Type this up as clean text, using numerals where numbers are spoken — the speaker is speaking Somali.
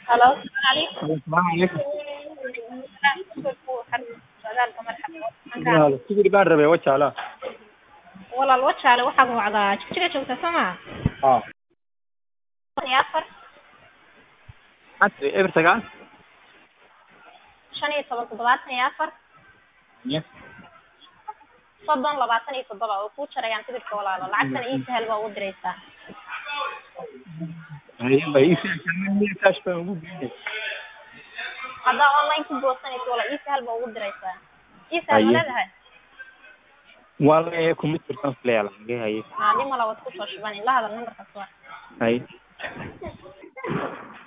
Hello, السلام عليكم. السلام عليكم. Socdaalka marxaba. Walaal sidii baan rabay wajaala. Walaal wajaale waxaad wacdaa jigjiga joogta Soomaa. Ah. Afar Hadda ebertaga. 15 Yes. 27 oo ku jarayaan tigidhka walaalo lacagtana ii sahal baa ugu diraysaa. Bay isii cash baan ugu geeyay. Hadda online ku goosanayso walaal ii sahal baa ugu diraysaa. Ii sahal ma leedahay? Walaal kuma tirsan leeyahay Dhima la wad ku soo shubaan la hadal numberka soo. Hay.